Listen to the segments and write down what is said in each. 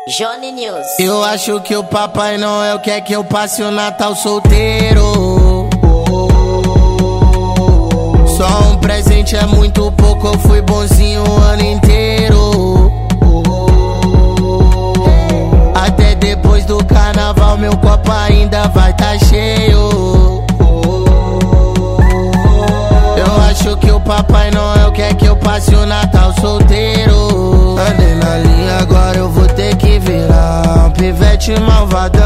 Johnny News. Eu acho que o Papai Noel quer que eu passe o Natal solteiro. Só um presente é muito pouco, eu fui bonzinho o ano inteiro. Até depois do carnaval meu copo ainda vai tá cheio. Eu acho que o Papai Noel quer que eu passe o Natal solteiro. Andei na linha, agora eu vou ter que virar um pivete malvadão.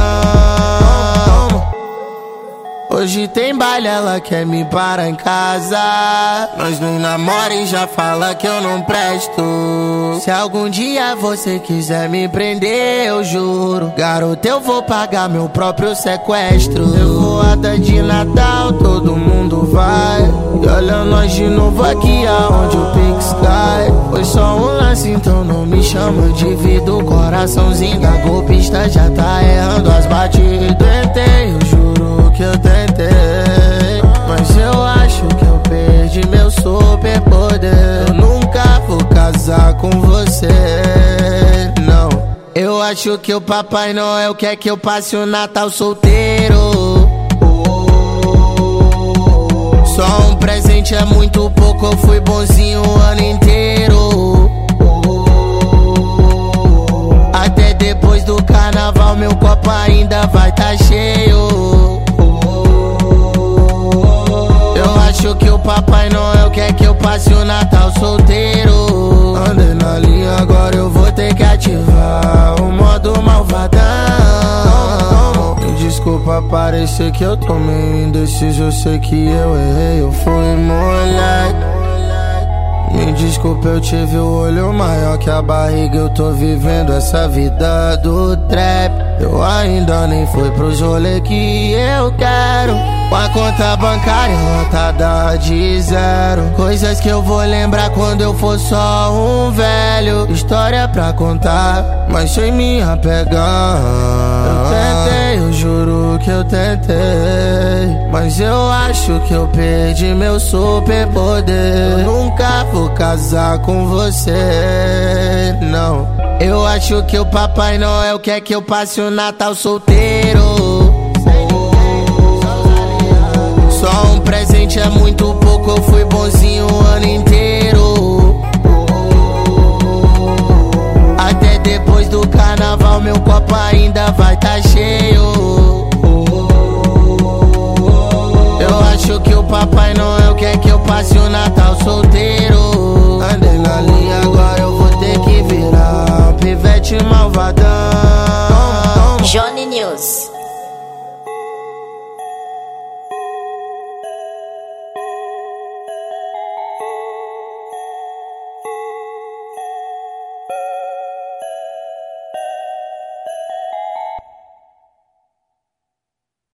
Hoje tem baile, ela quer me parar em casa. Nós nem namora e já fala que eu não presto. Se algum dia você quiser me prender, eu juro, garoto, eu vou pagar meu próprio sequestro. Eu vou até de Natal, todo mundo vai. E olha nós de novo aqui aonde o Pix cai. Foi só um lance, então não me chama de vida. O coraçãozinho da golpista já tá errando as batidas. Tentei, eu juro que eu tentei, mas eu acho que eu perdi meu superpoder. Eu nunca vou casar com você, não. Eu acho que o Papai Noel quer que eu passe o Natal solteiro. Só um presente é muito pouco, eu fui bonzinho o ano inteiro. Até depois do carnaval meu copo ainda vai tá cheio. Eu acho que o Papai Noel quer que eu passe o Natal solteiro. Andei na linha, agora eu vou ter que ativar o modo malvadão. Me desculpa parecer que eu tô meio indeciso, eu sei que eu errei, eu fui moleque. Me desculpa, eu tive o olho maior que a barriga, eu tô vivendo essa vida do trap. Eu ainda nem fui pros rolê que eu quero, com a conta bancária lotada de zero. Coisas que eu vou lembrar quando eu for só um velho. História pra contar, mas sem me apegar. Eu tentei, eu juro que eu tentei, mas eu acho que eu perdi meu superpoder. Eu nunca vou casar com você, não. Eu acho que o Papai Noel quer que eu passe o Natal solteiro. Só um presente é muito pouco, eu fui bonzinho o ano inteiro. Até depois do carnaval meu copo ainda vai tá cheio. Eu acho que o Papai Noel quer que eu passe o Natal solteiro.